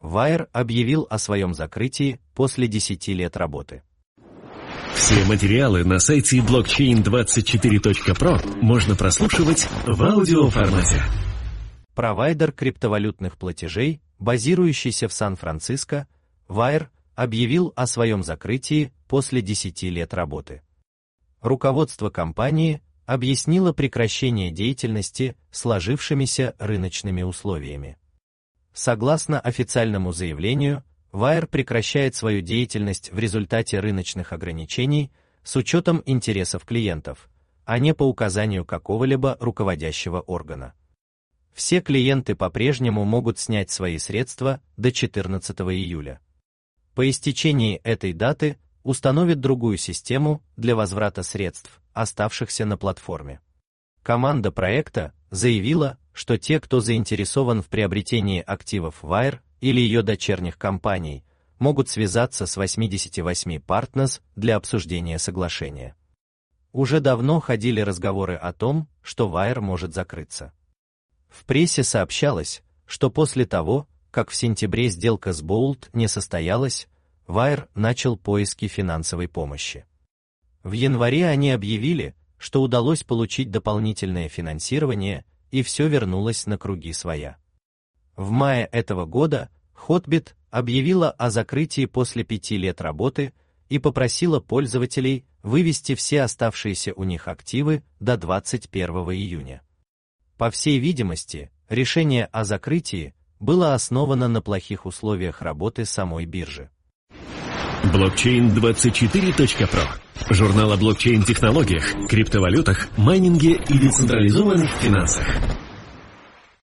Wire объявил о своем закрытии после 10 лет работы. Все материалы на сайте blockchain24.pro можно прослушивать в аудиоформате. Провайдер криптовалютных платежей, базирующийся в Сан-Франциско, Wire объявил о своем закрытии после 10 лет работы. Руководство компании объяснило прекращение деятельности сложившимися рыночными условиями. Согласно официальному заявлению, Wire прекращает свою деятельность в результате рыночных ограничений с учетом интересов клиентов, а не по указанию какого-либо руководящего органа. Все клиенты по-прежнему могут снять свои средства до 14 июля. По истечении этой даты установят другую систему для возврата средств, оставшихся на платформе. Команда проекта заявила, что те, кто заинтересован в приобретении активов Wire или ее дочерних компаний, могут связаться с 88 Partners для обсуждения соглашения. Уже давно ходили разговоры о том, что Wire может закрыться. В прессе сообщалось, что после того, как в сентябре сделка с Bolt не состоялась, Wire начал поиски финансовой помощи. В январе они объявили, что удалось получить дополнительное финансирование, и все вернулось на круги своя. В мае этого года Hotbit объявила о закрытии после 5 лет работы и попросила пользователей вывести все оставшиеся у них активы до 21 июня. По всей видимости, решение о закрытии было основано на плохих условиях работы самой биржи. Blockchain24.pro. Журнал о блокчейн-технологиях, криптовалютах, майнинге и децентрализованных финансах.